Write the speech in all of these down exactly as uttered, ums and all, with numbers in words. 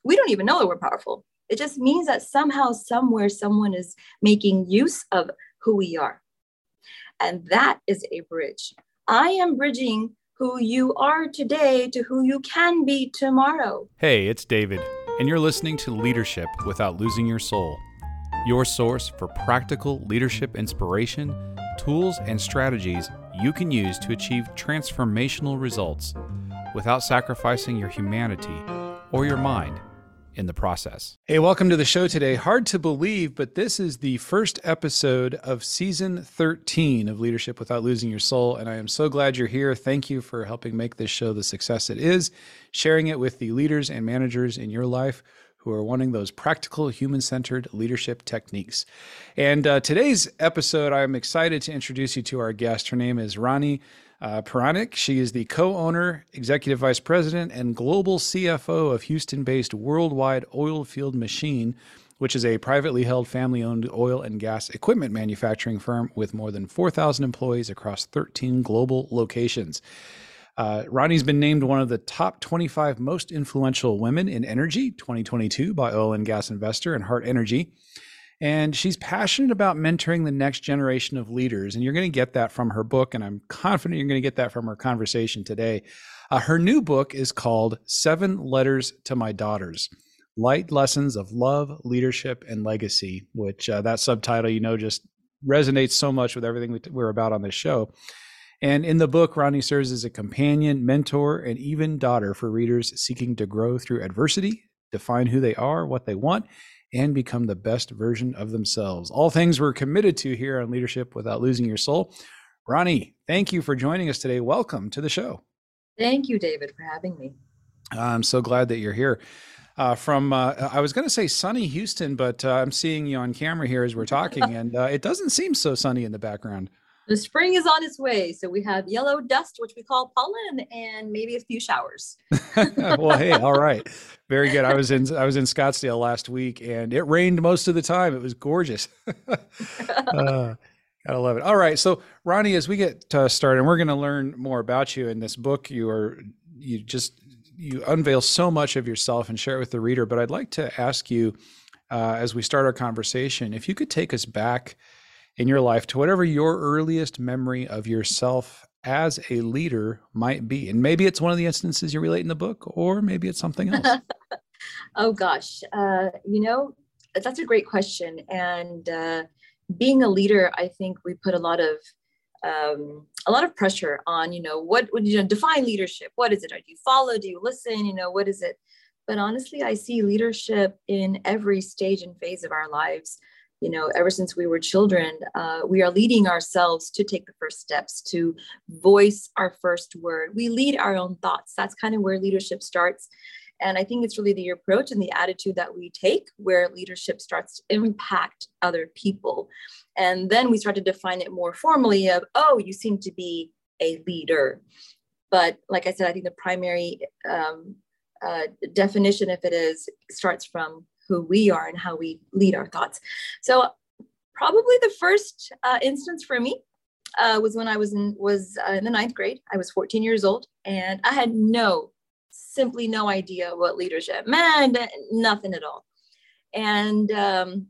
we don't even know that we're powerful. It just means that somehow, somewhere, someone is making use of who we are. And that is a bridge. I am bridging who you are today to who you can be tomorrow. Hey, it's David, and you're listening to Leadership Without Losing Your Soul, your source for practical leadership inspiration, tools, and strategies you can use to achieve transformational results without sacrificing your humanity or your mind in the process. Hey, welcome to the show today. Hard to believe, but this is the first episode of season thirteen of Leadership Without Losing Your Soul, and I am so glad you're here. Thank you for helping make this show the success it is, sharing it with the leaders and managers in your life who are wanting those practical, human-centered leadership techniques. And uh, today's episode, I'm excited to introduce you to our guest. Her name is Rani Uh, Paranik. She is the co-owner, executive vice president, and global C F O of Houston-based Worldwide Oilfield Machine, which is a privately held, family-owned oil and gas equipment manufacturing firm with more than four thousand employees across thirteen global locations. Uh, Rani's been named one of the top twenty-five most influential women in energy twenty twenty-two by Oil and Gas Investor and Hart Energy. And she's passionate about mentoring the next generation of leaders. And you're going to get that from her book. And I'm confident you're going to get that from our conversation today. Uh, her new book is called Seven Letters to My Daughters, Light Lessons of Love, Leadership, and Legacy, which uh, that subtitle, you know, just resonates so much with everything we're about on this show. And in the book, Rani serves as a companion, mentor, and even daughter for readers seeking to grow through adversity, define who they are, what they want, and become the best version of themselves. All things we're committed to here on Leadership Without Losing Your Soul. Rani, thank you for joining us today. Welcome to the show. Thank you, David, for having me. I'm so glad that you're here. Uh, from, uh, I was going to say sunny Houston, but uh, I'm seeing you on camera here as we're talking, and uh, it doesn't seem so sunny in the background. The spring is on its way. So we have yellow dust, which we call pollen, and maybe a few showers. Well, hey, all right. Very good. I was in I was in Scottsdale last week, and it rained most of the time. It was gorgeous. uh, gotta love it. All right. So Rani, as we get uh, started, we're going to learn more about you in this book. You are, you just, you unveil so much of yourself and share it with the reader. But I'd like to ask you, uh, as we start our conversation, if you could take us back in your life to whatever your earliest memory of yourself as a leader might be. And maybe it's one of the instances you relate in the book, or maybe it's something else. Oh, gosh. Uh, you know, that's a great question. And uh, being a leader, I think we put a lot of um, a lot of pressure on, you know, what would you know, define leadership? What is it? Do you follow? Do you listen? You know, what is it? But honestly, I see leadership in every stage and phase of our lives. You know, ever since we were children, uh, we are leading ourselves to take the first steps, to voice our first word. We lead our own thoughts. That's kind of where leadership starts. And I think it's really the approach and the attitude that we take where leadership starts to impact other people. And then we start to define it more formally of, oh, you seem to be a leader. But like I said, I think the primary um, uh, definition, if it is, starts from who we are and how we lead our thoughts. So probably the first uh, instance for me uh, was when I was in was uh, in the ninth grade. I was fourteen years old, and I had no, simply no idea what leadership meant, nothing at all. And um,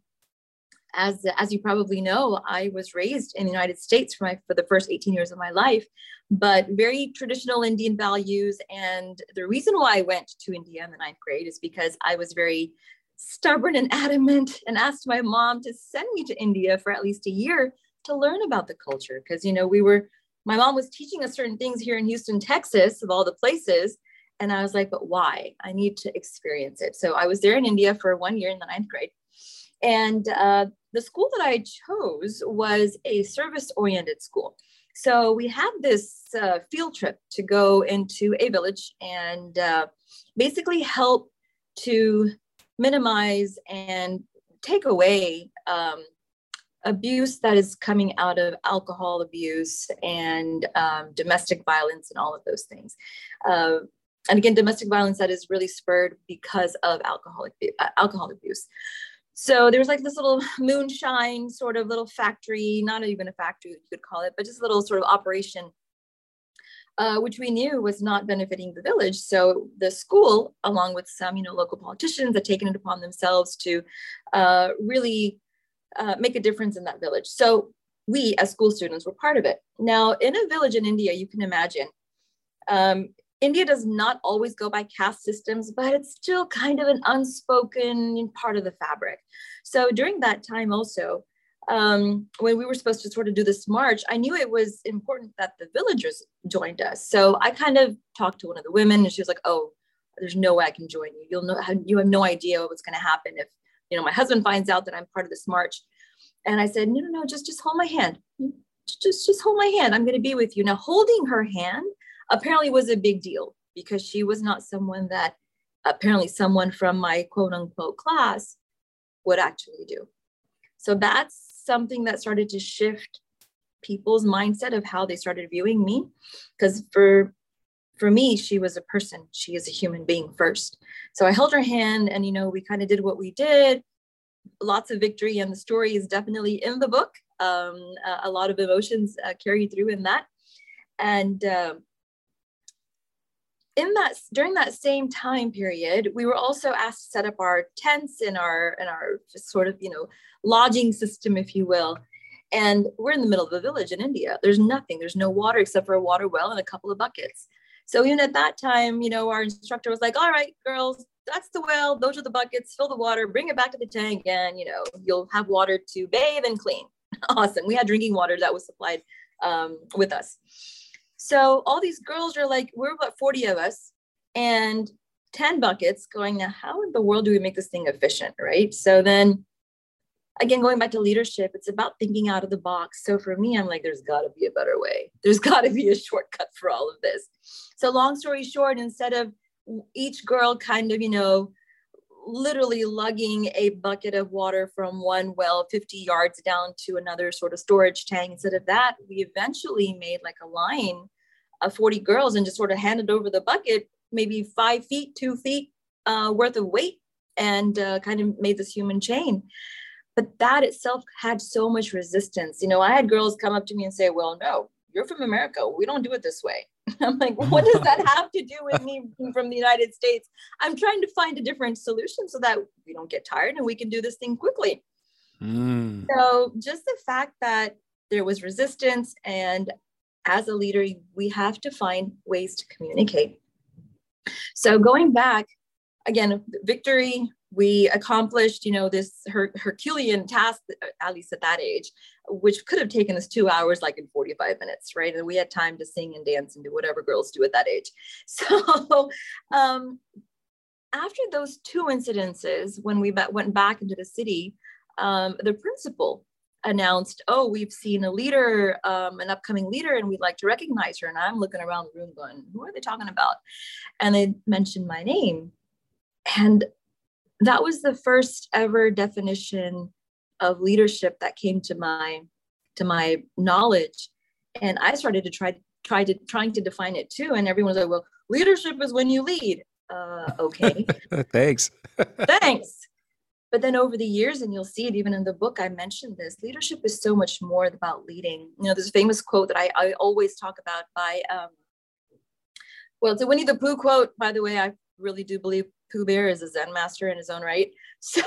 as as you probably know, I was raised in the United States for my for the first eighteen years of my life, but very traditional Indian values. And the reason why I went to India in the ninth grade is because I was very stubborn and adamant and asked my mom to send me to India for at least a year to learn about the culture. Because, you know, we were, my mom was teaching us certain things here in Houston, Texas, of all the places. And I was like, but why? I need to experience it. So I was there in India for one year in the ninth grade. And uh, the school that I chose was a service-oriented school. So we had this uh, field trip to go into a village and uh, basically help to minimize and take away um, abuse that is coming out of alcohol abuse and um, domestic violence and all of those things. Uh, and again, domestic violence that is really spurred because of alcoholic uh, alcohol abuse. So there was like this little moonshine sort of little factory, not even a factory you could call it, but just a little sort of operation uh, which we knew was not benefiting the village. So the school, along with some, you know, local politicians, had taken it upon themselves to uh, really uh, make a difference in that village. So we, as school students, were part of it. Now, in a village in India, you can imagine, um, India does not always go by caste systems, but it's still kind of an unspoken part of the fabric. So during that time also, um, when we were supposed to sort of do this march, I knew it was important that the villagers joined us. So I kind of talked to one of the women and she was like, oh, there's no way I can join you. You'll know, you have no idea what's going to happen if, you know, my husband finds out that I'm part of this march. And I said, no, no, no, just, just hold my hand. Just, just hold my hand. I'm going to be with you. Now, holding her hand apparently was a big deal because she was not someone that apparently someone from my quote unquote class would actually do. So that's something that started to shift people's mindset of how they started viewing me. Because for, for me, she was a person. She is a human being first. So I held her hand and, you know, we kind of did what we did. Lots of victory, and the story is definitely in the book. Um, a, a lot of emotions uh, carry through in that. And um, in that, during that same time period, we were also asked to set up our tents in our, in our sort of, you know, lodging system, if you will. And we're in the middle of a village in India. There's nothing, there's no water except for a water well and a couple of buckets. So even at that time, you know, our instructor was like, all right, girls, that's the well, those are the buckets, fill the water, bring it back to the tank, and, you know, you'll have water to bathe and clean. Awesome. We had drinking water that was supplied um, with us. So all these girls are like, we're about forty of us and ten buckets going, now, how in the world do we make this thing efficient, right? So then, again, going back to leadership, it's about thinking out of the box. So for me, I'm like, there's got to be a better way. There's got to be a shortcut for all of this. So long story short, instead of each girl kind of, you know, literally lugging a bucket of water from one well fifty yards down to another sort of storage tank, instead of that, we eventually made like a line of forty girls and just sort of handed over the bucket, maybe five feet, two feet uh, worth of weight, and uh, kind of made this human chain. But that itself had so much resistance. You know, I had girls come up to me and say, well, no, you're from America. We don't do it this way. I'm like, what does that have to do with me from the United States? I'm trying to find a different solution so that we don't get tired and we can do this thing quickly. Mm. So just the fact that there was resistance, and as a leader, we have to find ways to communicate. So going back, again, victory, we accomplished, you know, this her- Herculean task, at least at that age, which could have taken us two hours, like in forty-five minutes, right? And we had time to sing and dance and do whatever girls do at that age. So um, after those two incidences, when we went back into the city, um, the principal announced, oh, we've seen a leader, um, an upcoming leader, and we'd like to recognize her. And I'm looking around the room going, who are they talking about? And they mentioned my name. And that was the first ever definition of leadership that came to my to my knowledge, and I started to try try to trying to define it too. And everyone was like, "Well, leadership is when you lead." Uh, okay, thanks, thanks. But then over the years, and you'll see it even in the book, I mentioned this. Leadership is so much more about leading. You know, there's a famous quote that I, I always talk about by, um, well, it's a Winnie the Pooh quote, by the way. I really do believe Pooh Bear is a Zen master in his own right. So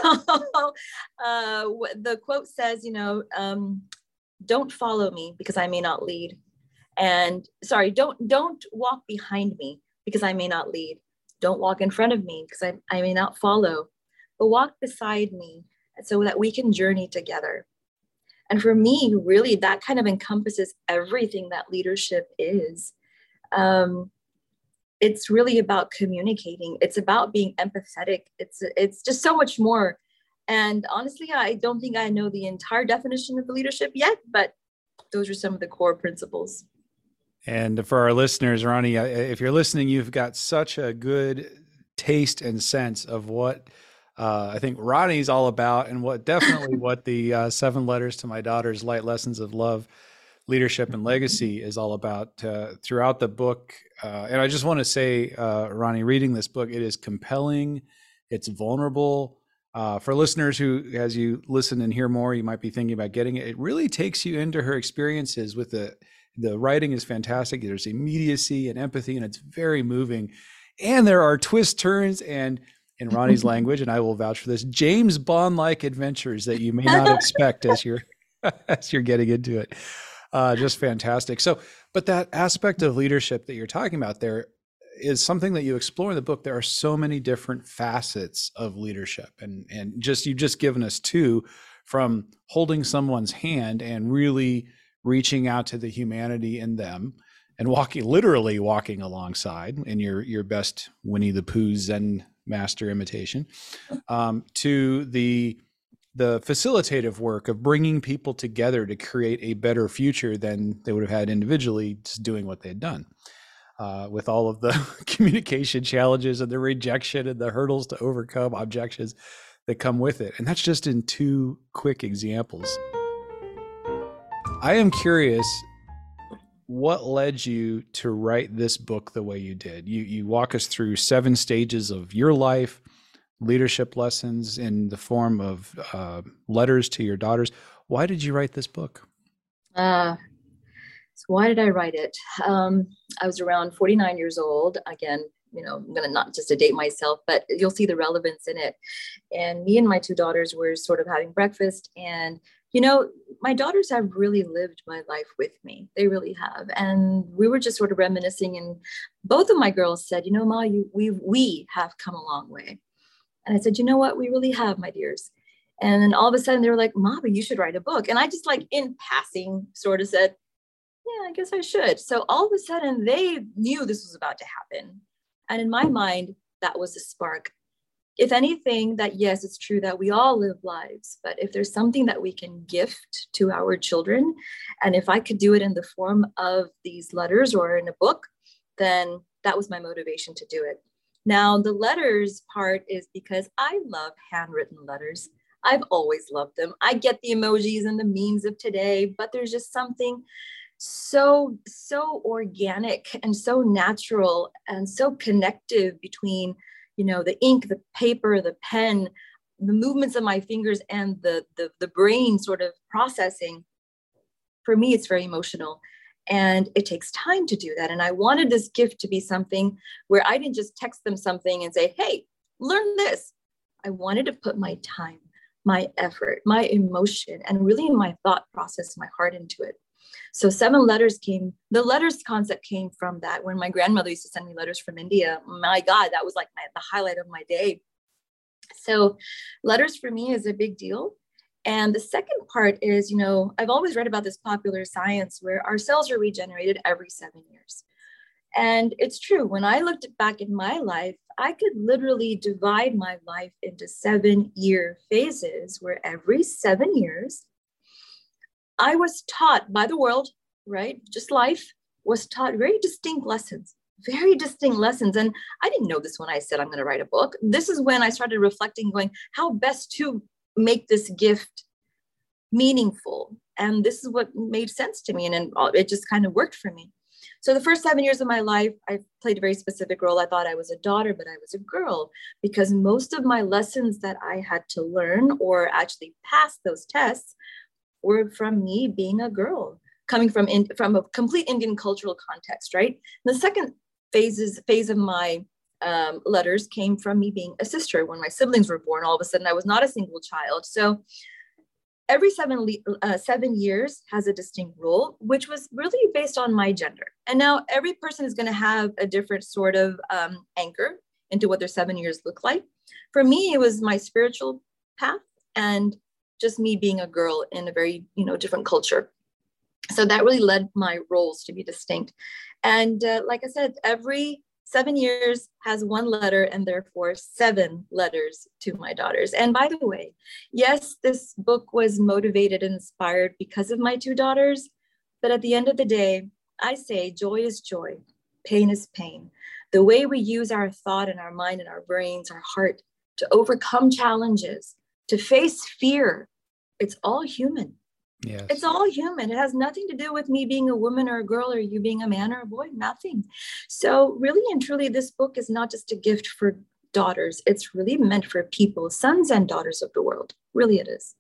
uh, the quote says, you know, um, don't follow me because I may not lead. And sorry, don't don't walk behind me because I may not lead. Don't walk in front of me because I, I may not follow, but walk beside me so that we can journey together. And for me, really, that kind of encompasses everything that leadership is. Um, It's really about communicating. It's about being empathetic. It's it's just so much more. And honestly, I don't think I know the entire definition of leadership yet, but those are some of the core principles. And for our listeners, Ronnie, if you're listening, you've got such a good taste and sense of what uh, I think Ronnie's all about, and what definitely what the uh, Seven Letters to My Daughter's Light Lessons of Love, Leadership, and Legacy is all about uh, throughout the book. Uh, and I just want to say, uh, Ronnie, reading this book, it is compelling. It's vulnerable. Uh, for listeners who, as you listen and hear more, you might be thinking about getting it. It really takes you into her experiences with a, the writing is fantastic. There's immediacy and empathy, and it's very moving. And there are twists, turns, and in Ronnie's language, and I will vouch for this, James Bond-like adventures that you may not expect as you're as you're getting into it. Uh, just fantastic. So, but that aspect of leadership that you're talking about there is something that you explore in the book. There are so many different facets of leadership, and and just you've just given us two, from holding someone's hand and really reaching out to the humanity in them, and walking, literally walking alongside in your your best Winnie the Pooh Zen master imitation, um, to the the facilitative work of bringing people together to create a better future than they would have had individually, just doing what they had done, uh, with all of the communication challenges and the rejection and the hurdles to overcome, objections that come with it. And that's just in two quick examples. I am curious, what led you to write this book the way you did? You you walk us through seven stages of your life, leadership lessons in the form of uh, letters to your daughters. Why did you write this book? Uh, so why did I write it? Um, I was around forty-nine years old. Again, you know, I'm going to not just to date myself, but you'll see the relevance in it. And me and my two daughters were sort of having breakfast, and you know, my daughters have really lived my life with me. They really have. And we were just sort of reminiscing, and both of my girls said, you know, Ma, you, we, we have come a long way. And I said, you know what? We really have, my dears. And then all of a sudden they were like, Ma, but you should write a book. And I just like in passing sort of said, yeah, I guess I should. So all of a sudden they knew this was about to happen. And in my mind, that was the spark. If anything, that yes, it's true that we all live lives, but if there's something that we can gift to our children, and if I could do it in the form of these letters or in a book, then that was my motivation to do it. Now, the letters part is because I love handwritten letters. I've always loved them. I get the emojis and the memes of today, but there's just something so, so organic and so natural and so connective between, you know, the ink, the paper, the pen, the movements of my fingers, and the, the, the brain sort of processing. For me, it's very emotional, and it takes time to do that. And I wanted this gift to be something where I didn't just text them something and say, hey, learn this. I wanted to put my time, my effort, my emotion, and really my thought process, my heart into it. So seven letters came, the letters concept came from that. When my grandmother used to send me letters from India, my God, that was like my, the highlight of my day. So letters for me is a big deal. And the second part is, you know, I've always read about this popular science where our cells are regenerated every seven years. And it's true. When I looked back in my life, I could literally divide my life into seven year phases where every seven years, I was taught by the world, right? Just life was taught very distinct lessons, very distinct lessons. And I didn't know this when I said I'm going to write a book. This is when I started reflecting, going, how best to make this gift meaningful. And this is what made sense to me. And, and it just kind of worked for me. So the first seven years of my life, I played a very specific role. I thought I was a daughter, but I was a girl, because most of my lessons that I had to learn or actually pass those tests were from me being a girl, coming from in, from a complete Indian cultural context, right? And the second phases, phase of my um, letters came from me being a sister. When my siblings were born, all of a sudden I was not a single child. So every seven, uh, seven years has a distinct role, which was really based on my gender. And now every person is going to have a different sort of um, anchor into what their seven years look like. For me, it was my spiritual path and just me being a girl in a very, you know, different culture. So that really led my roles to be distinct. And uh, like I said, every seven years has one letter, and therefore seven letters to my daughters. And by the way, yes, this book was motivated and inspired because of my two daughters. But at the end of the day, I say joy is joy, pain is pain. The way we use our thought and our mind and our brains, our heart to overcome challenges, to face fear, it's all human. Yes. It's all human. It has nothing to do with me being a woman or a girl or you being a man or a boy, nothing. So really and truly, this book is not just a gift for daughters. It's really meant for people, sons and daughters of the world. Really it is.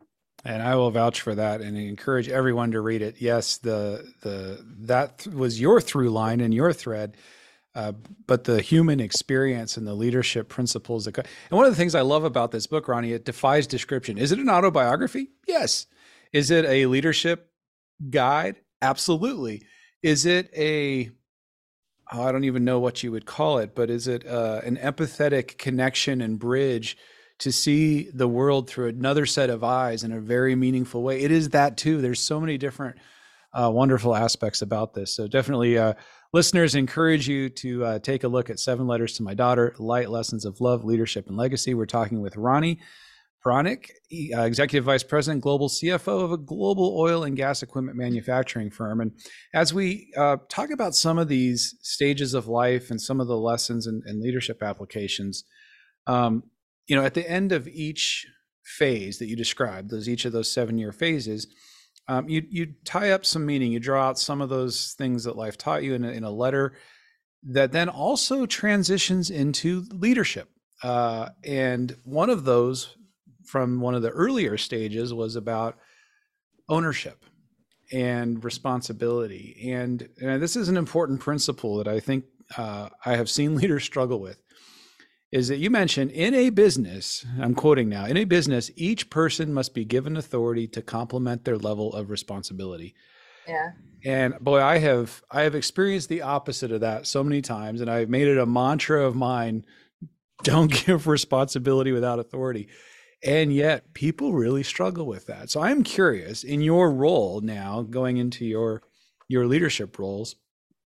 And I will vouch for that and encourage everyone to read it. Yes, the the that was your through line and your thread, uh, but the human experience and the leadership principles. That, and one of the things I love about this book, Ronnie, it defies description. Is it an autobiography? Yes. Is it a leadership guide? Absolutely. Is it a oh, I don't even know what you would call it, but is it uh, an empathetic connection and bridge to see the world through another set of eyes in a very meaningful way? It is that too. There's so many different uh, wonderful aspects about this. So definitely, uh, listeners, encourage you to uh, take a look at Seven Letters to My Daughter, Light Lessons of Love, Leadership, and Legacy. We're talking with Ronnie Paranik, uh, Executive Vice President, Global C F O of a global oil and gas equipment manufacturing firm. And as we uh, talk about some of these stages of life and some of the lessons and, and leadership applications, um, you know, at the end of each phase that you described, those each of those seven-year phases, um, you you tie up some meaning. You draw out some of those things that life taught you in a, in a letter that then also transitions into leadership. Uh, and one of those from one of the earlier stages was about ownership and responsibility. And, and this is an important principle that I think uh, I have seen leaders struggle with. Is that you mentioned in a business, I'm quoting now, in a business, each person must be given authority to complement their level of responsibility. Yeah. And boy, I have I have experienced the opposite of that so many times, and I've made it a mantra of mine, don't give responsibility without authority. And yet people really struggle with that. So I'm curious, in your role now, going into your your leadership roles,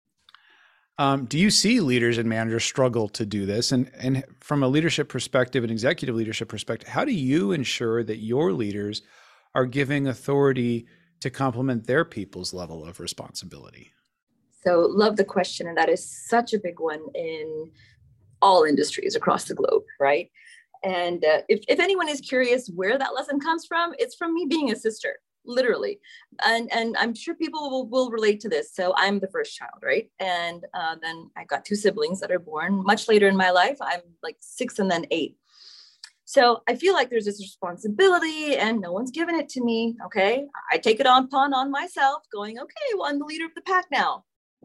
Um, do you see leaders and managers struggle to do this? And, and from a leadership perspective, an executive leadership perspective, how do you ensure that your leaders are giving authority to complement their people's level of responsibility? So love the question. And that is such a big one in all industries across the globe, right? And uh, if, if anyone is curious where that lesson comes from, it's from me being a sister. Literally. And, and I'm sure people will, will relate to this. So I'm the first child, right? And uh, then I got two siblings that are born much later in my life. I'm like six and then eight. So I feel like there's this responsibility and no one's given it to me. Okay. I take it on upon on myself going, okay, well, I'm the leader of the pack now.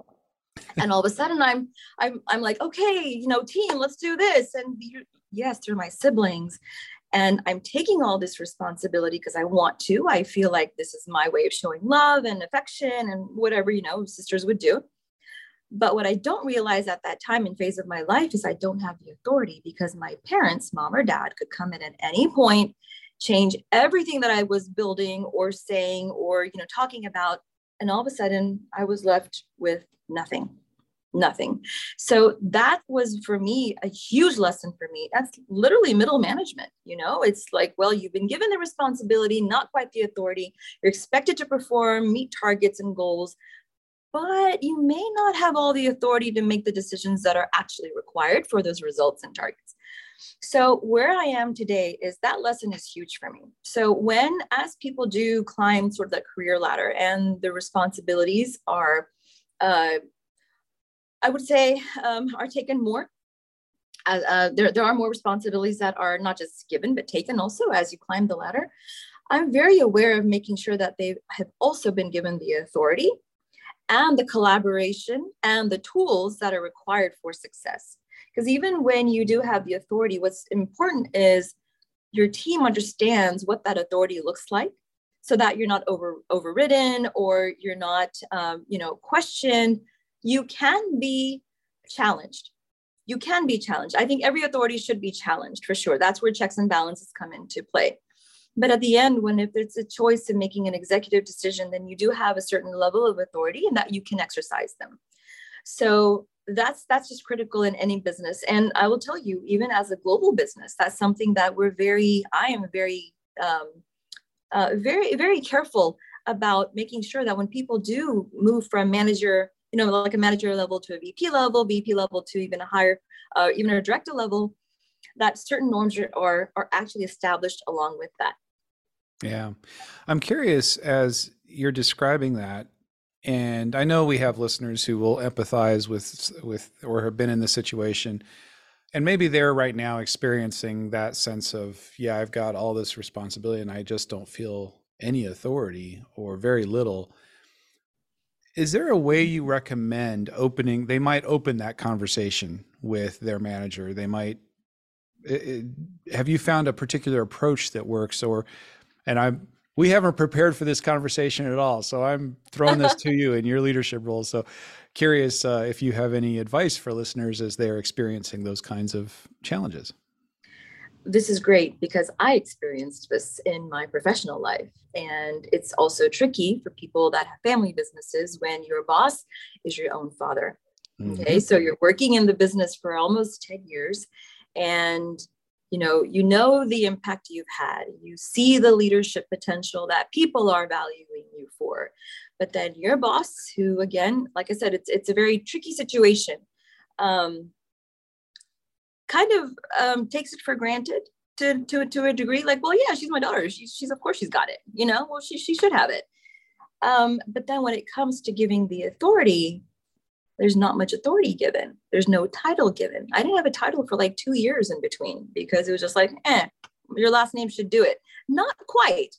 And all of a sudden I'm, I'm, I'm like, okay, you know, team, let's do this. And you, yes, they're my siblings. And I'm taking all this responsibility because I want to. I feel like this is my way of showing love and affection and whatever, you know, sisters would do. But what I don't realize at that time and phase of my life is I don't have the authority because my parents, mom or dad, could come in at any point, change everything that I was building or saying or, you know, talking about. And all of a sudden I was left with nothing. Nothing. So that was for me a huge lesson for me. That's literally middle management. You know, it's like, well, you've been given the responsibility, not quite the authority. You're expected to perform, meet targets and goals, but you may not have all the authority to make the decisions that are actually required for those results and targets. So where I am today is that lesson is huge for me. So when, as people do climb sort of that career ladder and the responsibilities are, uh, I would say, um, are taken more. Uh, uh, there, there are more responsibilities that are not just given, but taken also as you climb the ladder. I'm very aware of making sure that they have also been given the authority and the collaboration and the tools that are required for success. Because even when you do have the authority, what's important is your team understands what that authority looks like so that you're not over, overridden or you're not, um, you know, questioned. You can be challenged. You can be challenged. I think every authority should be challenged for sure. That's where checks and balances come into play. But at the end, when if it's a choice of making an executive decision, then you do have a certain level of authority and that you can exercise them. So that's that's just critical in any business. And I will tell you, even as a global business, that's something that we're very, I am very, um, uh, very, very careful about making sure that when people do move from manager, you know, like a manager level to a V P level, V P level to even a higher, uh, even a director level, that certain norms are, are, are actually established along with that. Yeah. I'm curious as you're describing that, and I know we have listeners who will empathize with, with, or have been in this situation, and maybe they're right now experiencing that sense of, yeah, I've got all this responsibility and I just don't feel any authority or very little. Is there a way you recommend opening? They might open that conversation with their manager. They might. It, have you found a particular approach that works? Or, and I'm, we haven't prepared for this conversation at all, so I'm throwing this to you in your leadership role. So, curious uh, if you have any advice for listeners as they're experiencing those kinds of challenges. This is great because I experienced this in my professional life. And it's also tricky for people that have family businesses when your boss is your own father. Okay. Mm-hmm. So you're working in the business for almost ten years and, you know, you know, the impact you've had, you see the leadership potential that people are valuing you for, but then your boss who, again, like I said, it's, it's a very tricky situation. Um, kind of um, takes it for granted to, to, to a degree, like, well, yeah, she's my daughter. She's, she's, of course she's got it, you know, well, she, she should have it. Um, but then when it comes to giving the authority, there's not much authority given. There's no title given. I didn't have a title for like two years in between because it was just like, eh, your last name should do it. Not quite.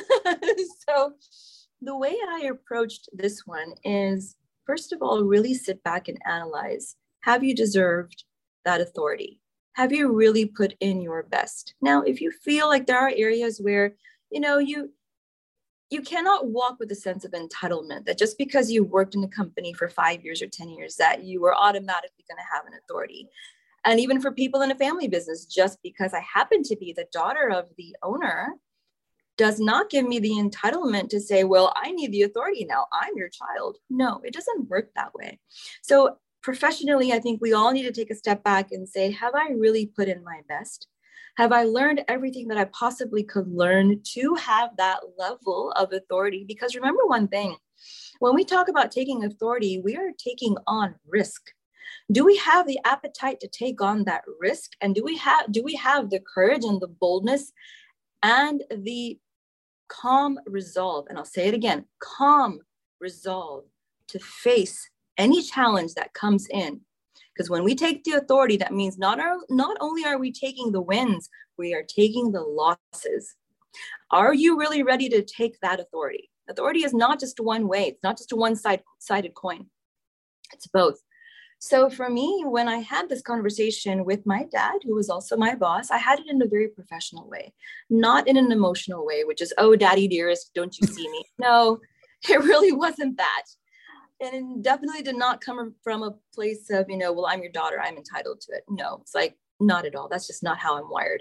So the way I approached this one is, first of all, really sit back and analyze, have you deserved that authority? Have you really put in your best? Now, if you feel like there are areas where, you know, you you cannot walk with a sense of entitlement that just because you worked in a company for five years or ten years, that you are automatically going to have an authority. And even for people in a family business, just because I happen to be the daughter of the owner does not give me the entitlement to say, well, I need the authority now. I'm your child. No, it doesn't work that way. So professionally, I think we all need to take a step back and say, have I really put in my best? Have I learned everything that I possibly could learn to have that level of authority? Because remember one thing, when we talk about taking authority, we are taking on risk. Do we have the appetite to take on that risk? And do we have, do we have the courage and the boldness and the calm resolve? And I'll say it again, calm resolve to face any challenge that comes in. Because when we take the authority, that means not, our, not only are we taking the wins, we are taking the losses. Are you really ready to take that authority? Authority is not just one way. It's not just a one-sided coin. It's both. So for me, when I had this conversation with my dad, who was also my boss, I had it in a very professional way, not in an emotional way, which is, oh, daddy dearest, don't you see me? No, it really wasn't that. And it definitely did not come from a place of, you know, well, I'm your daughter, I'm entitled to it. No, it's like, not at all. That's just not how I'm wired.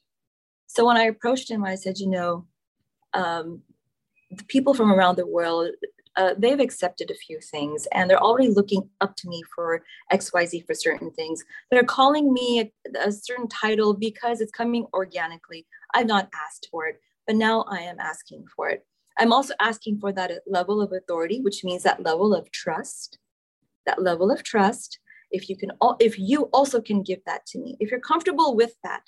So when I approached him, I said, you know, um, the people from around the world, uh, they've accepted a few things and they're already looking up to me for X Y Z for certain things. They're calling me a, a certain title because it's coming organically. I've not asked for it, but now I am asking for it. I'm also asking for that level of authority, which means that level of trust, that level of trust. If you can, if you also can give that to me, if you're comfortable with that.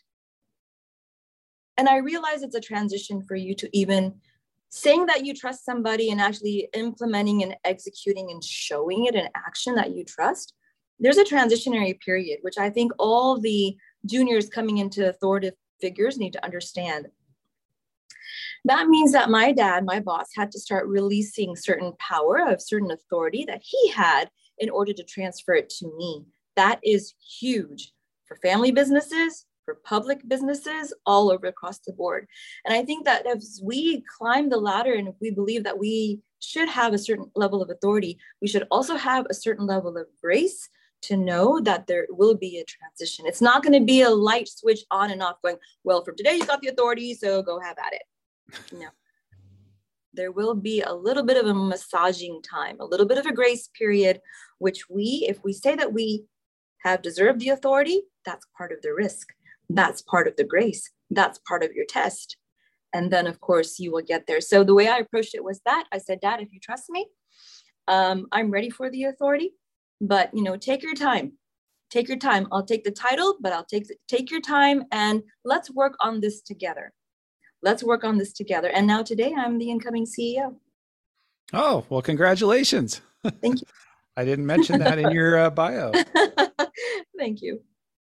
And I realize it's a transition for you to even saying that you trust somebody and actually implementing and executing and showing it in action that you trust. There's a transitionary period, which I think all the juniors coming into authoritative figures need to understand. That means that my dad, my boss, had to start releasing certain power of certain authority that he had in order to transfer it to me. That is huge for family businesses, for public businesses, all over across the board. And I think that as we climb the ladder and if we believe that we should have a certain level of authority, we should also have a certain level of grace to know that there will be a transition. It's not going to be a light switch on and off going, well, from today you got the authority, so go have at it. No, there will be a little bit of a massaging time, a little bit of a grace period, which we, if we say that we have deserved the authority, that's part of the risk. That's part of the grace. That's part of your test. And then, of course, you will get there. So the way I approached it was that I said, Dad, if you trust me, um, I'm ready for the authority, but, you know, take your time. Take your time. I'll take the title, but I'll take, take your time and let's work on this together. Let's work on this together. And now today I'm the incoming C E O. Oh, well, congratulations. Thank you. I didn't mention that in your uh, bio. Thank you.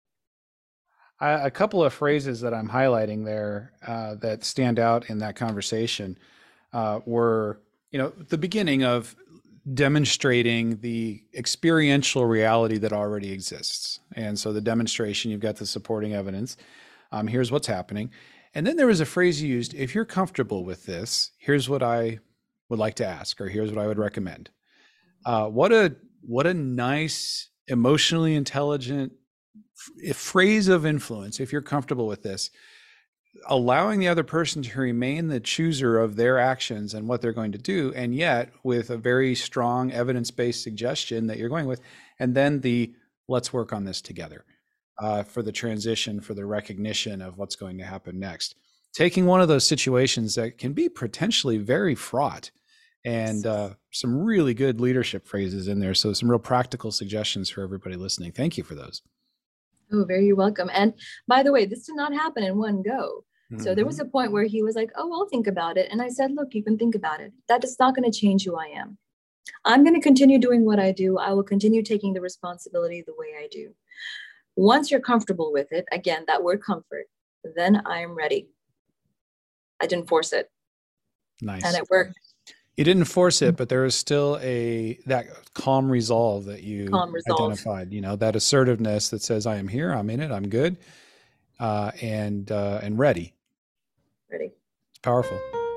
I, a couple of phrases that I'm highlighting there uh, that stand out in that conversation. uh, were, you know, the beginning of demonstrating the experiential reality that already exists. And so the demonstration, you've got the supporting evidence. Um, here's what's happening. And then there was a phrase you used: if you're comfortable with this, here's what I would like to ask, or here's what I would recommend. Uh, what a what a nice, emotionally intelligent f- phrase of influence. If you're comfortable with this, allowing the other person to remain the chooser of their actions and what they're going to do, and yet with a very strong evidence-based suggestion that you're going with, and then the let's work on this together uh, for the transition, for the recognition of what's going to happen next. Taking one of those situations that can be potentially very fraught, and uh, some really good leadership phrases in there. So some real practical suggestions for everybody listening. Thank you for those. Oh, very welcome. And by the way, this did not happen in one go. Mm-hmm. So there was a point where he was like, oh, I'll think about it. And I said, look, you can think about it. That is not going to change who I am. I'm going to continue doing what I do. I will continue taking the responsibility the way I do. Once you're comfortable with it, again, that word comfort, then I am ready. I didn't force it. Nice. And it worked. You didn't force it, but there is still a that calm resolve that you calm resolve. identified. You know, that assertiveness that says, "I am here. I'm in it. I'm good, uh, and uh, and ready." Ready. It's powerful.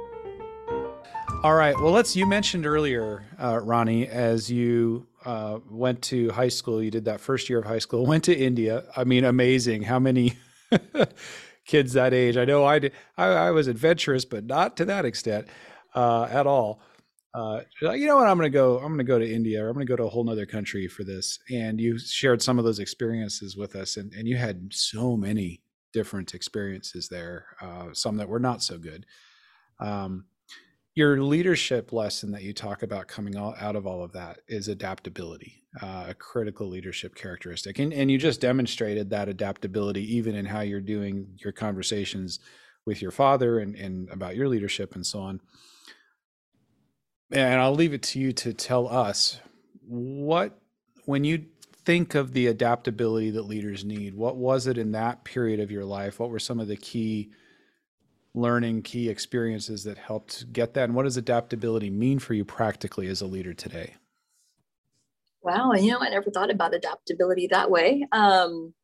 All right. Well, let's. You mentioned earlier, uh, Ronnie, as you uh, went to high school, you did that first year of high school. Went to India. I mean, amazing. How many kids that age? I know I did. I, I was adventurous, but not to that extent uh, at all. Uh, you know what? I'm going to go, I'm going to go to India, or I'm going to go to a whole nother country for this. And you shared some of those experiences with us, and, and you had so many different experiences there, uh, some that were not so good. Um, your leadership lesson that you talk about coming all, out of all of that is adaptability, uh, a critical leadership characteristic. And, and you just demonstrated that adaptability, even in how you're doing your conversations with your father and, and about your leadership and so on. And I'll leave it to you to tell us what, when you think of the adaptability that leaders need, what was it in that period of your life? What were some of the key learning, key experiences that helped get that? And what does adaptability mean for you practically as a leader today? Wow. You know, I never thought about adaptability that way. Um,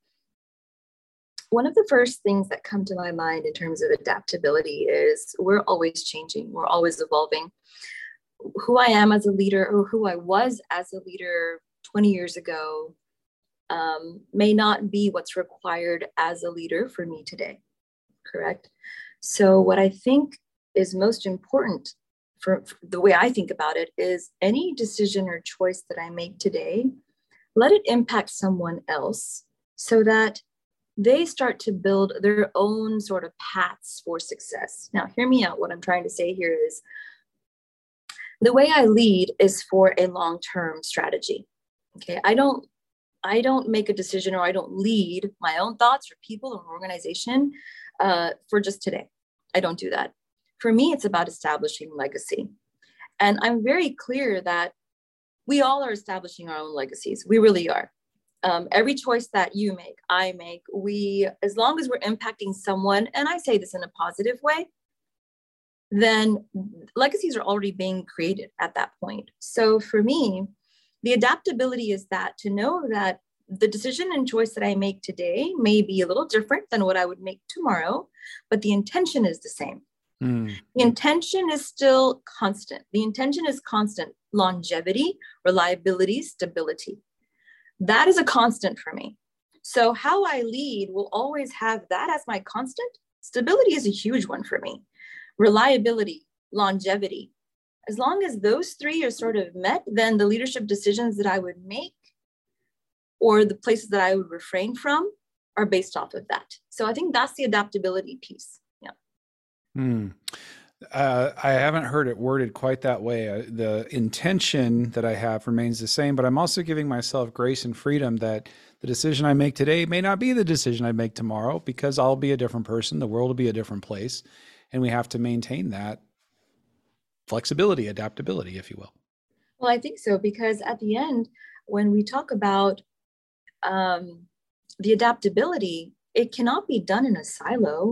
one of the first things that come to my mind in terms of adaptability is we're always changing. We're always evolving. Who I am as a leader, or who I was as a leader twenty years ago, um, may not be what's required as a leader for me today, correct? So what I think is most important for, for the way I think about it is any decision or choice that I make today, let it impact someone else so that they start to build their own sort of paths for success. Now, hear me out. What I'm trying to say here is, the way I lead is for a long-term strategy. Okay, I don't, I don't make a decision, or I don't lead my own thoughts or people or organization uh, for just today. I don't do that. For me, it's about establishing legacy, and I'm very clear that we all are establishing our own legacies. We really are. Um, every choice that you make, I make, we, as long as we're impacting someone, and I say this in a positive way, then legacies are already being created at that point. So for me, the adaptability is that to know that the decision and choice that I make today may be a little different than what I would make tomorrow, but the intention is the same. Mm. The intention is still constant. The intention is constant: longevity, reliability, stability. That is a constant for me. So how I lead will always have that as my constant. Stability is a huge one for me. Reliability, longevity. As long as those three are sort of met, then the leadership decisions that I would make or the places that I would refrain from are based off of that. So I think that's the adaptability piece. Yeah. Hmm. Uh, I haven't heard it worded quite that way. Uh, the intention that I have remains the same, but I'm also giving myself grace and freedom that the decision I make today may not be the decision I make tomorrow, because I'll be a different person. The world will be a different place. And we have to maintain that flexibility, adaptability, if you will. Well, I think so, because at the end, when we talk about um, the adaptability, it cannot be done in a silo.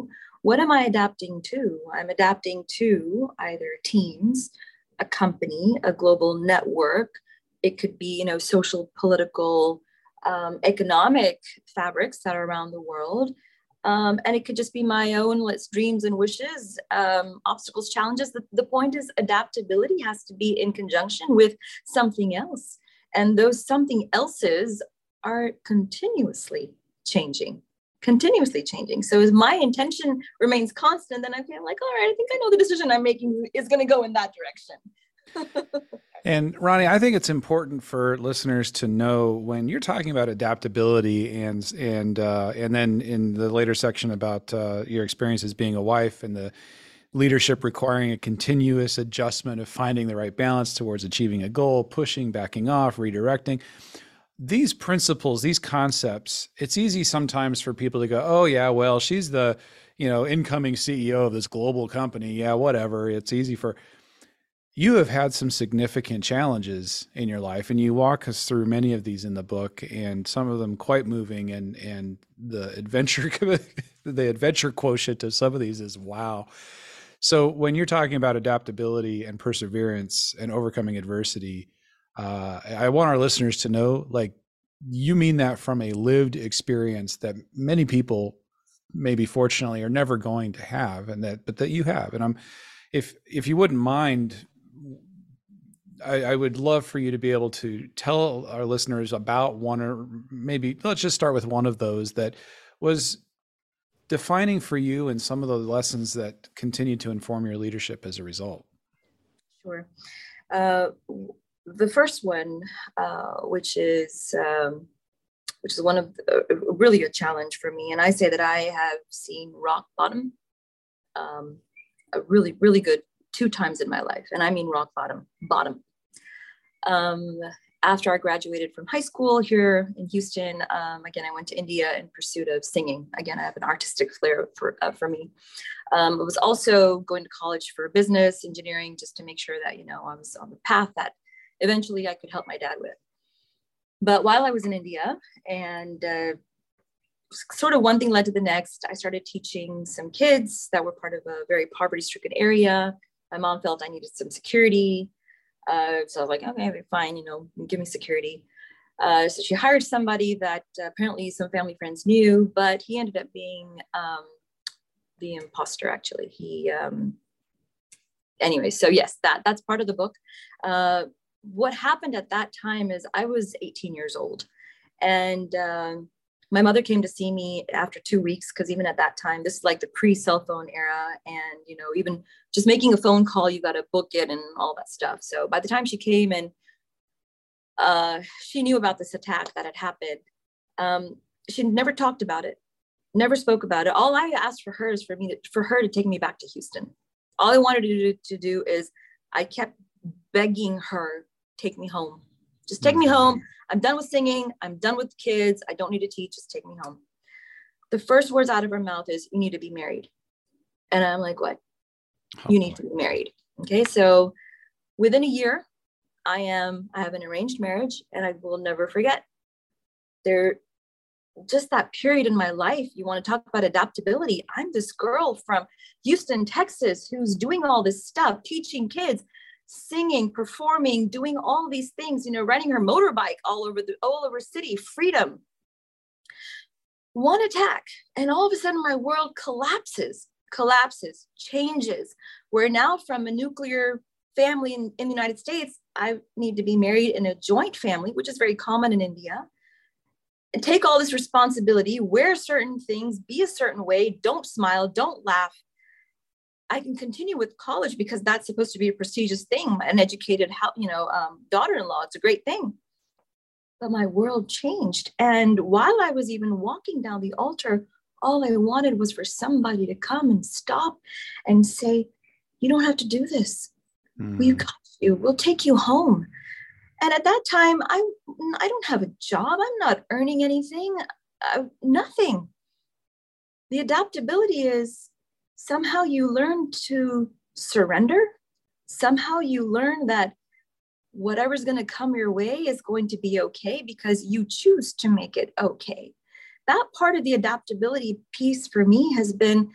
what am I adapting to? I'm adapting to either teams, a company, a global network. It could be, you know, social, political, um, economic fabrics that are around the world. Um, and it could just be my own let's dreams and wishes, um, obstacles, challenges. The, the point is adaptability has to be in conjunction with something else. And those something else's are continuously changing, continuously changing. So as my intention remains constant, then I feel like, all right, I think I know the decision I'm making is going to go in that direction. And Ronnie, I think it's important for listeners to know when you're talking about adaptability and and uh, and then in the later section about uh, your experience as being a wife and the leadership requiring a continuous adjustment of finding the right balance towards achieving a goal, pushing, backing off, redirecting. These principles, these concepts, it's easy sometimes for people to go, oh yeah, well, she's the, you know, incoming C E O of this global company. Yeah, whatever. It's easy for... You have had some significant challenges in your life, and you walk us through many of these in the book, and some of them quite moving. And and the adventure the adventure quotient of some of these is wow. So when you're talking about adaptability and perseverance and overcoming adversity, uh, I want our listeners to know, like, you mean that from a lived experience that many people, maybe fortunately, are never going to have, and that but that you have. And I'm, if if you wouldn't mind, I, I would love for you to be able to tell our listeners about one, or maybe let's just start with one of those that was defining for you and some of the lessons that continue to inform your leadership as a result. Sure. Uh, the first one, uh, which is um, which is one of the, uh, really a challenge for me, and I say that I have seen rock bottom, um, a really really good two times in my life, and I mean rock bottom, bottom. Um, after I graduated from high school here in Houston, um, again, I went to India in pursuit of singing. Again, I have an artistic flair for, uh, for me. Um, I was also going to college for business engineering, just to make sure that, you know, I was on the path that eventually I could help my dad with. But while I was in India, and uh, sort of one thing led to the next, I started teaching some kids that were part of a very poverty-stricken area. My mom felt I needed some security. Uh, so I was like, okay, fine, you know, give me security. Uh, so she hired somebody that uh, apparently some family friends knew, but he ended up being um, the imposter, actually. He, um, anyway, so yes, that that's part of the book. Uh, what happened at that time is I was eighteen years old, and um, my mother came to see me after two weeks, because even at that time, this is like the pre-cell phone era. And, you know, even just making a phone call, you got to book it and all that stuff. So by the time she came and uh, she knew about this attack that had happened, um, she never talked about it, never spoke about it. All I asked for her is for me to, for her to take me back to Houston. All I wanted to do, to do is I kept begging her, take me home. Just take me home. I'm done with singing. I'm done with kids. I don't need to teach. Just take me home. The first words out of her mouth is, you need to be married. And I'm like, what? Oh, you need boy. to be married. Okay. So within a year, I am, I have an arranged marriage, and I will never forget there, just that period in my life. You want to talk about adaptability. I'm this girl from Houston, Texas, who's doing all this stuff, teaching kids, singing, performing, doing all these things, you know, riding her motorbike all over the all over city, freedom. One attack, and all of a sudden my world collapses, collapses, changes. Where now from a nuclear family in, in the United States, I need to be married in a joint family, which is very common in India, and take all this responsibility, wear certain things, be a certain way, don't smile, don't laugh. I can continue with college because that's supposed to be a prestigious thing, an educated, you know, um, daughter-in-law. It's a great thing. But my world changed. And while I was even walking down the altar, all I wanted was for somebody to come and stop and say, you don't have to do this. Mm. We've got you. We'll take you home. And at that time, I, I don't have a job. I'm not earning anything, uh, nothing. The adaptability is, somehow you learn to surrender. Somehow you learn that whatever's going to come your way is going to be okay because you choose to make it okay. That part of the adaptability piece for me has been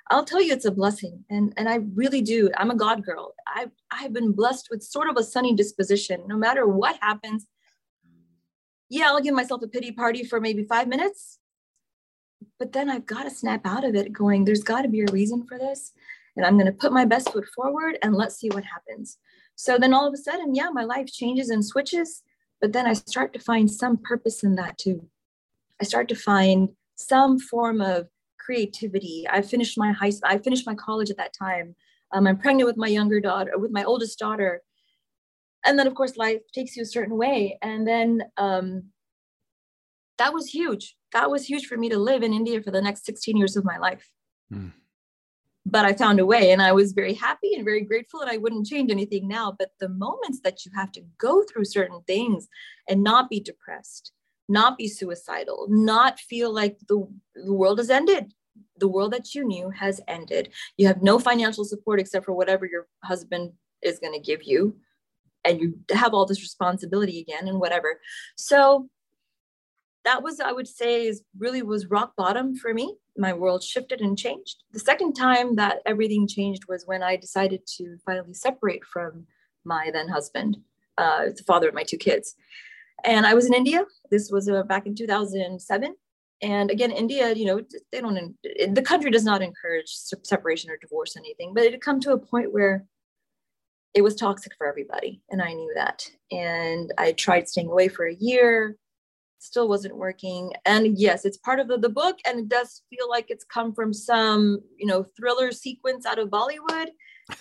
I'll tell you, it's a blessing. And, and I really do. I'm a God girl. I, I've been blessed with sort of a sunny disposition. No matter what happens, yeah, I'll give myself a pity party for maybe five minutes, but then I've got to snap out of it going, there's got to be a reason for this. And I'm going to put my best foot forward and let's see what happens. So then all of a sudden, yeah, my life changes and switches, but then I start to find some purpose in that too. I start to find some form of creativity. I finished my high I finished my college at that time. Um, I'm pregnant with my younger daughter, with my oldest daughter. And then of course, life takes you a certain way. And then um, that was huge. That was huge for me to live in India for the next sixteen years of my life. Mm. But I found a way and I was very happy and very grateful, and I wouldn't change anything now. But the moments that you have to go through certain things and not be depressed, not be suicidal, not feel like the, the world has ended. The world that you knew has ended. You have no financial support except for whatever your husband is going to give you. And you have all this responsibility again and whatever. So that was, I would say, is really was rock bottom for me. My world shifted and changed. The second time that everything changed was when I decided to finally separate from my then husband, uh, the father of my two kids. And I was in India. This was uh, back in two thousand seven. And again, India, you know, they don't, the country does not encourage separation or divorce or anything, but it had come to a point where it was toxic for everybody. And I knew that. And I tried staying away for a year, still wasn't working. And yes, it's part of the, the book. And it does feel like it's come from some, you know, thriller sequence out of Bollywood.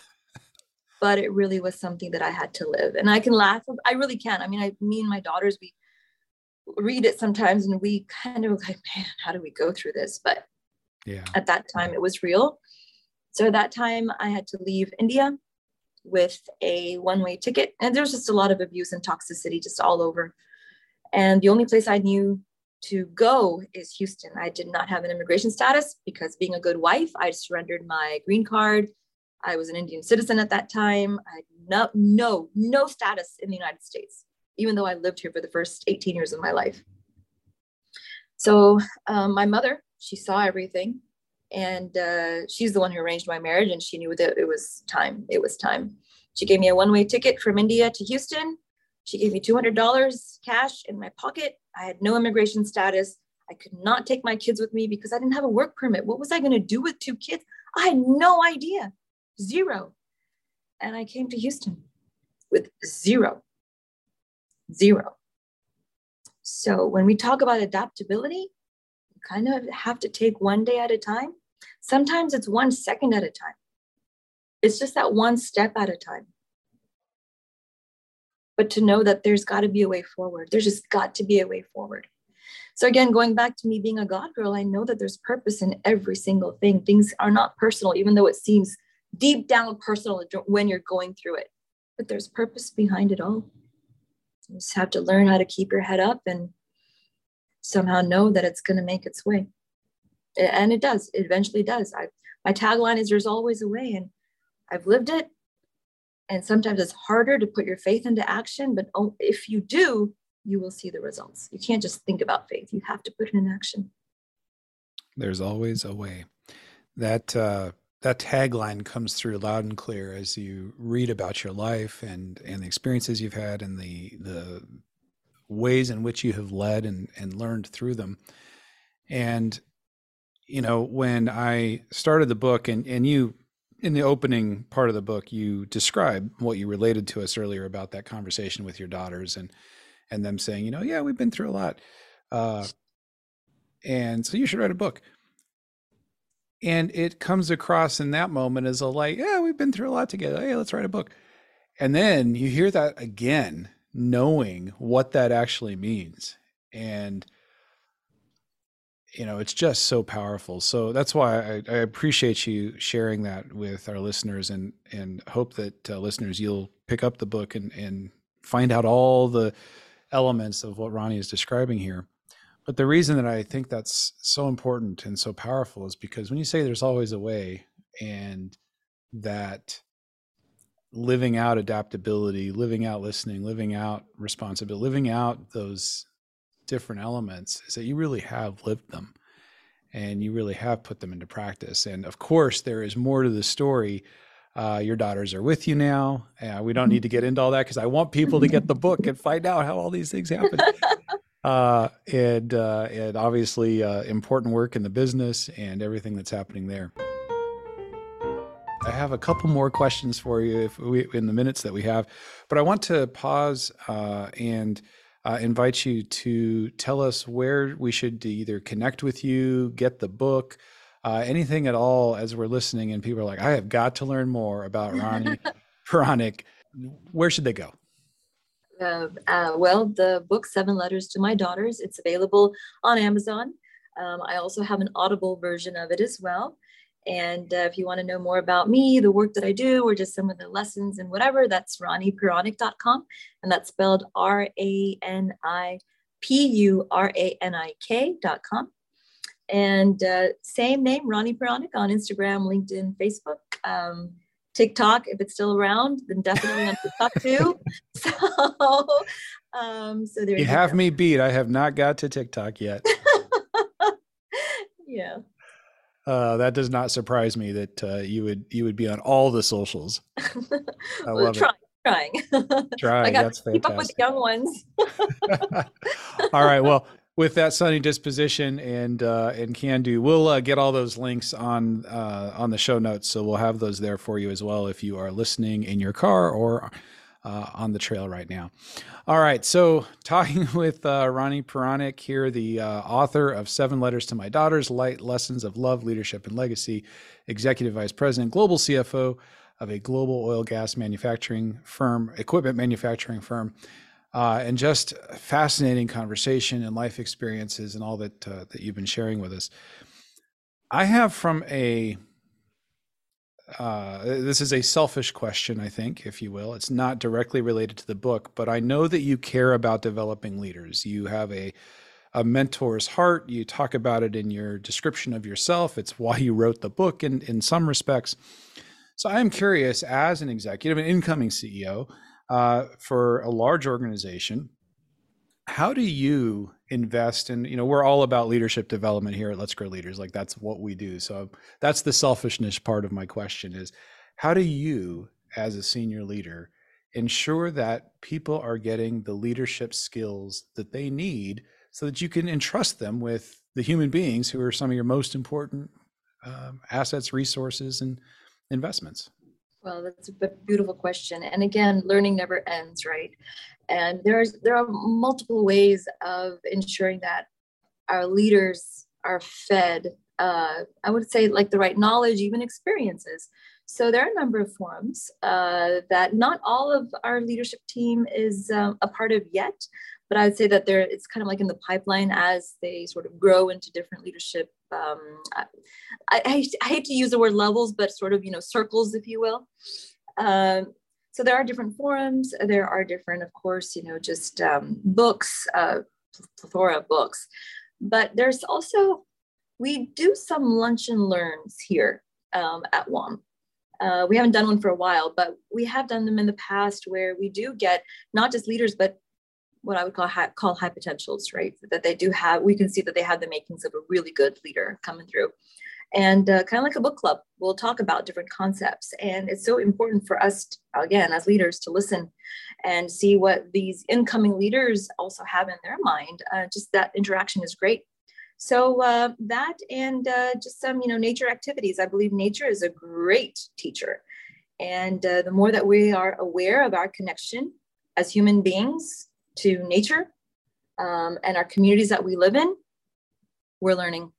But it really was something that I had to live. And I can laugh. I really can. I mean, I, me and my daughters, we read it sometimes and we kind of like, man, how do we go through this? But yeah, at that time it was real. So at that time I had to leave India with a one-way ticket. And there's just a lot of abuse and toxicity just all over. And the only place I knew to go is Houston. I did not have an immigration status because being a good wife, I surrendered my green card. I was an Indian citizen at that time. I had no, no, no status in the United States, even though I lived here for the first eighteen years of my life. So um, my mother, she saw everything, and uh, she's the one who arranged my marriage, and she knew that it was time. It was time. She gave me a one-way ticket from India to Houston. She gave me two hundred dollars cash in my pocket. I had no immigration status. I could not take my kids with me because I didn't have a work permit. What was I going to do with two kids? I had no idea. Zero. And I came to Houston with zero. Zero. So when we talk about adaptability, you kind of have to take one day at a time. Sometimes it's one second at a time. It's just that one step at a time. But to know that there's got to be a way forward. There's just got to be a way forward. So again, going back to me being a God girl, I know that there's purpose in every single thing. Things are not personal, even though it seems deep down personal when you're going through it. But there's purpose behind it all. You just have to learn how to keep your head up and somehow know that it's going to make its way. And it does. It eventually does. I, my tagline is there's always a way. And I've lived it. And sometimes it's harder to put your faith into action. But if you do, you will see the results. You can't just think about faith. You have to put it in action. There's always a way. That uh, that tagline comes through loud and clear as you read about your life and, and the experiences you've had and the the ways in which you have led and, and learned through them. And, you know, when I started the book and, and you, in the opening part of the book, you describe what you related to us earlier about that conversation with your daughters and, and them saying, you know, yeah, we've been through a lot. Uh, and so you should write a book. And it comes across in that moment as a like, yeah, we've been through a lot together. Hey, let's write a book. And then you hear that again, knowing what that actually means. And, you know, it's just so powerful. So that's why I, I appreciate you sharing that with our listeners, and, and hope that uh, listeners, you'll pick up the book and, and find out all the elements of what Ronnie is describing here. But the reason that I think that's so important and so powerful is because when you say there's always a way, and that living out adaptability, living out listening, living out responsibility, living out those different elements, is that you really have lived them. and you really have put them into practice. And of course, there is more to the story. Uh, your daughters are with you now. Uh, we don't need to get into all that because I want people to get the book and find out how all these things happen. Uh, and, uh, and obviously uh, important work in the business and everything that's happening there. I have a couple more questions for you if we, in the minutes that we have, but I want to pause uh, and uh, invite you to tell us where we should either connect with you, get the book, uh, anything at all as we're listening and people are like, I have got to learn more about Rani Paranik. Where should they go? Uh, uh, well, the book, Seven Letters to My Daughters, it's available on Amazon. Um, I also have an Audible version of it as well. And uh, if you want to know more about me, the work that I do, or just some of the lessons and whatever, that's rani puranik dot com. And that's spelled R A N I P U R A N I K dot com. And uh, same name, Rani Paranik, on Instagram, LinkedIn, Facebook, um, TikTok. If it's still around, then definitely on TikTok too. So, um, so there you, you have go. me beat. I have not got to TikTok yet. Yeah. Uh, that does not surprise me that uh, you would you would be on all the socials. I well, love trying, it. Trying. Trying. I got That's to keep fantastic. up with the young ones. All right. Well, with that sunny disposition and uh, and can do, we'll uh, get all those links on uh, on the show notes. So we'll have those there for you as well if you are listening in your car or uh, on the trail right now. All right. So talking with uh, Rani Paranik here, the uh, author of Seven Letters to My Daughters, Light Lessons of Love, Leadership, and Legacy, Executive Vice President, Global C F O of a global oil gas manufacturing firm, equipment manufacturing firm. Uh, and just fascinating conversation and life experiences and all that uh, that you've been sharing with us. I have from a, uh, this is a selfish question, I think, if you will. It's not directly related to the book, but I know that you care about developing leaders. You have a, a mentor's heart. You talk about it in your description of yourself. It's why you wrote the book in, in some respects. So I am curious, as an executive, an incoming C E O, Uh, for a large organization, how do you invest in, you know, we're all about leadership development here at Let's Grow Leaders. Like that's what we do. So that's the selfishness part of my question is, how do you, as a senior leader, ensure that people are getting the leadership skills that they need so that you can entrust them with the human beings who are some of your most important um, assets, resources, and investments? Well, that's a beautiful question. And again, learning never ends, right? And there's there are multiple ways of ensuring that our leaders are fed, uh, I would say, like the right knowledge, even experiences. So there are a number of forums uh, that not all of our leadership team is um, a part of yet, but I would say that there it's kind of like in the pipeline as they sort of grow into different leadership. Um, I, I, I hate to use the word levels, but sort of, you know, circles, if you will. Um, so there are different forums. There are different, of course, you know, just um, books, uh, plethora of books. But there's also, we do some lunch and learns here um, at W O M. Uh, we haven't done one for a while, but we have done them in the past where we do get not just leaders, but what I would call high, call high potentials, right? That they do have, we can see that they have the makings of a really good leader coming through. And uh, kind of like a book club, we'll talk about different concepts. And it's so important for us, to, again, as leaders, to listen and see what these incoming leaders also have in their mind. Uh, just that interaction is great. So uh, that and uh, just some, you know, nature activities. I believe nature is a great teacher. And uh, the more that we are aware of our connection as human beings to nature um, and our communities that we live in, we're learning.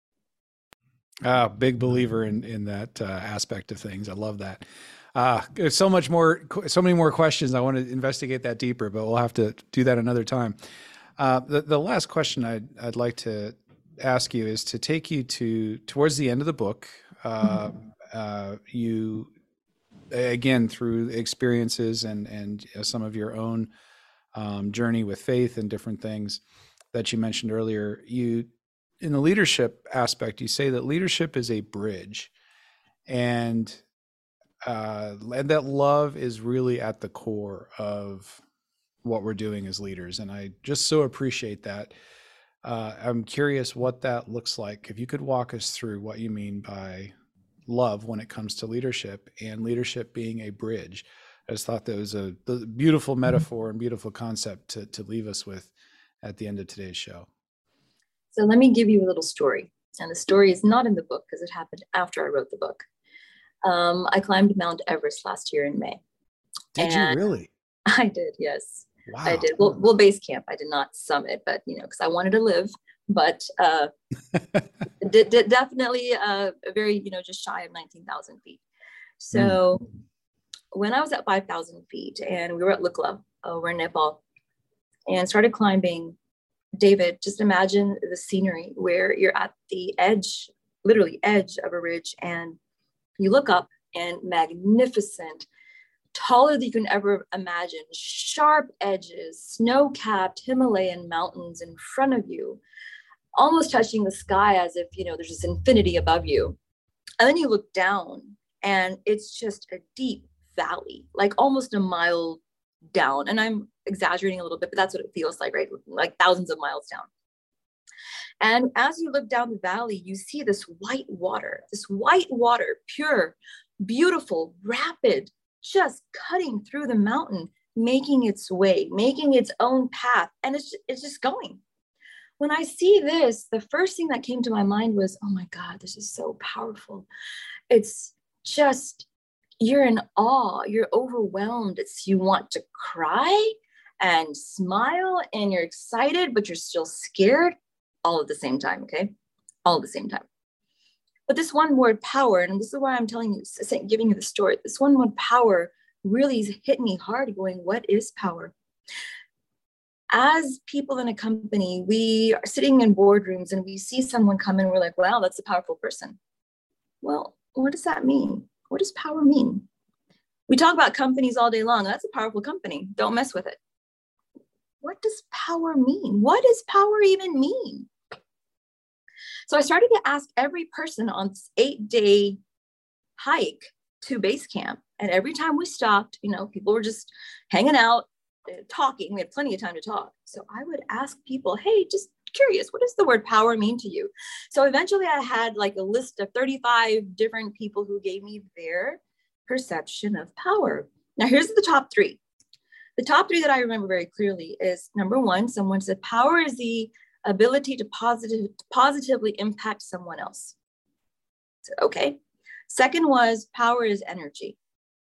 Ah, big believer in in that uh, aspect of things. I love that. Uh, there's so much more, so many more questions. I want to investigate that deeper, but we'll have to do that another time. Uh, the the last question I'd I'd like to ask you is to take you to towards the end of the book. Uh, uh, you again through experiences and and some of your own um, journey with faith and different things that you mentioned earlier. You in the leadership aspect, you say that leadership is a bridge, and uh, and that love is really at the core of what we're doing as leaders. And I just so appreciate that. Uh, I'm curious what that looks like. If you could walk us through what you mean by love when it comes to leadership, and leadership being a bridge. I just thought that was a beautiful metaphor and beautiful concept to, to leave us with at the end of today's show. So let me give you a little story. And the story is not in the book because it happened after I wrote the book. Um, I climbed Mount Everest last year in May. Did you really? I did, yes. Wow. I did. Well, well, base camp. I did not summit, but, you know, because I wanted to live. But uh, d- d- definitely uh, very, you know, just shy of nineteen thousand feet. So mm. when I was at five thousand feet and we were at Lukla over in Nepal and started climbing, David, just imagine the scenery where you're at the edge, literally edge of a ridge, and you look up and magnificent, taller than you can ever imagine, sharp edges, snow-capped Himalayan mountains in front of you, almost touching the sky as if, you know, there's this infinity above you. And then you look down and it's just a deep valley, like almost a mile down. And I'm exaggerating a little bit, but that's what it feels like, right? Like thousands of miles down. And as you look down the valley, you see this white water, this white water, pure, beautiful, rapid, just cutting through the mountain, making its way, making its own path. And it's, it's just going. When I see this, the first thing that came to my mind was, oh my God, this is so powerful. It's just, you're in awe, you're overwhelmed. It's, you want to cry and smile and you're excited, but you're still scared all at the same time, okay? All at the same time. But this one word power, and this is why I'm telling you, giving you the story, this one word power really hit me hard going, what is power? As people in a company, we are sitting in boardrooms and we see someone come in, we're like, wow, that's a powerful person. Well, what does that mean? What does power mean? We talk about companies all day long. That's a powerful company. Don't mess with it. What does power mean? What does power even mean? So I started to ask every person on this eight-day hike to base camp. And every time we stopped, you know, people were just hanging out, talking. We had plenty of time to talk. So I would ask people, hey, just curious, what does the word power mean to you? So eventually I had like a list of thirty-five different people who gave me their perception of power. Now here's the top three. The top three that I remember very clearly is number one, someone said power is the ability to positive, positively impact someone else. So, okay. Second was power is energy.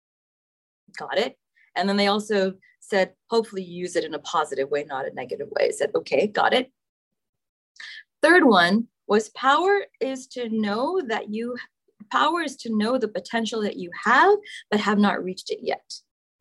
Got it. And then they also said, hopefully use it in a positive way, not a negative way. I said, okay, got it. Third one was power is to know that you, power is to know the potential that you have, but have not reached it yet.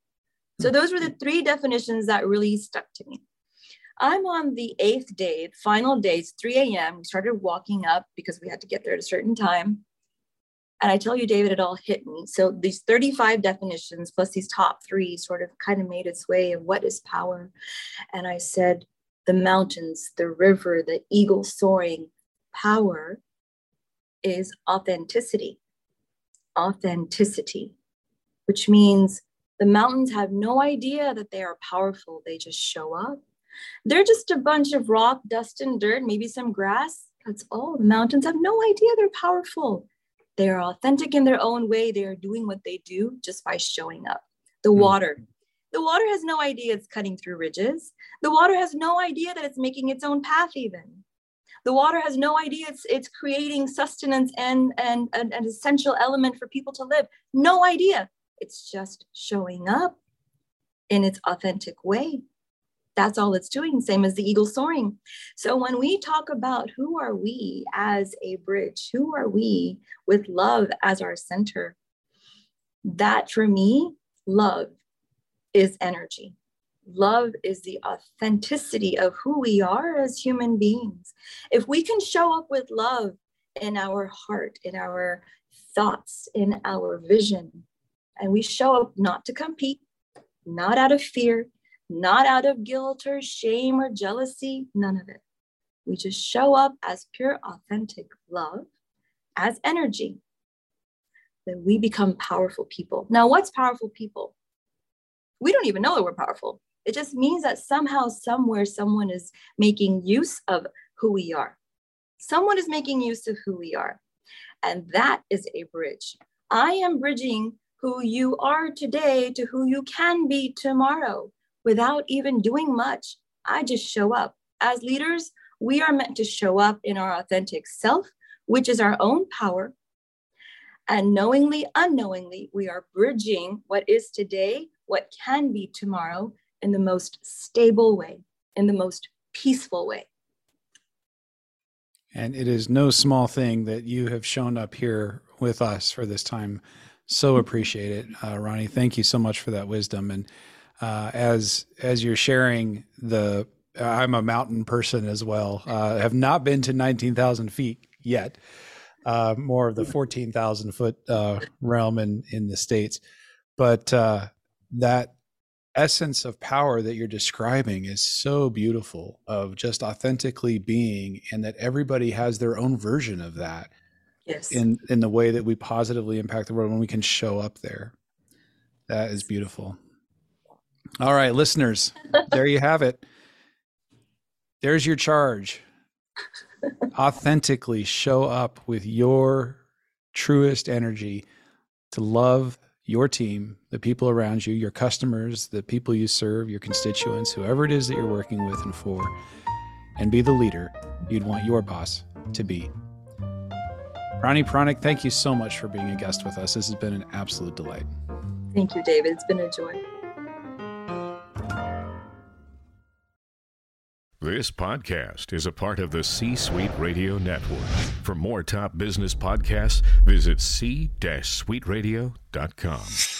So those were the three definitions that really stuck to me. I'm on the eighth day, final day, it's three a.m. We started walking up because we had to get there at a certain time. And I tell you, David, it all hit me. So these thirty-five definitions plus these top three sort of kind of made its way of what is power. And I said, the mountains, the river, the eagle soaring. Power is authenticity. Authenticity, which means the mountains have no idea that they are powerful. They just show up. They're just a bunch of rock, dust, and dirt, maybe some grass. That's all. The mountains have no idea they're powerful. They are authentic in their own way. They are doing what they do just by showing up. The water. The water has no idea it's cutting through ridges. The water has no idea that it's making its own path even. The water has no idea it's, it's creating sustenance and, and, and an essential element for people to live. No idea. It's just showing up in its authentic way. That's all it's doing, same as the eagle soaring. So when we talk about who are we as a bridge, who are we with love as our center, that for me, love is energy. Love is the authenticity of who we are as human beings. If we can show up with love in our heart, in our thoughts, in our vision, and we show up not to compete, not out of fear, not out of guilt or shame or jealousy, none of it. We just show up as pure, authentic love, as energy, then we become powerful people. Now, what's powerful people? We don't even know that we're powerful. It just means that somehow, somewhere, someone is making use of who we are. Someone is making use of who we are. And that is a bridge. I am bridging who you are today to who you can be tomorrow without even doing much. I just show up. As leaders, we are meant to show up in our authentic self, which is our own power. And knowingly, unknowingly, we are bridging what is today, what can be tomorrow in the most stable way, in the most peaceful way. And it is no small thing that you have shown up here with us for this time. So appreciate it. Uh, Ronnie, thank you so much for that wisdom. And uh, as as you're sharing the, I'm a mountain person as well. Uh, have not been to nineteen thousand feet yet. Uh, more of the fourteen thousand foot uh, realm in, in the States. But uh, that essence of power that you're describing is so beautiful, of just authentically being, and that everybody has their own version of that. Yes. In, in the way that we positively impact the world when we can show up there. That is beautiful. All right, listeners, there you have it. There's your charge. Authentically show up with your truest energy to love your team, the people around you, your customers, the people you serve, your constituents, whoever it is that you're working with and for, and be the leader you'd want your boss to be. Ronnie Pranik, thank you so much for being a guest with us. This has been an absolute delight. Thank you, David. It's been a joy. This podcast is a part of the C-Suite Radio Network. For more top business podcasts, visit c suite radio dot com.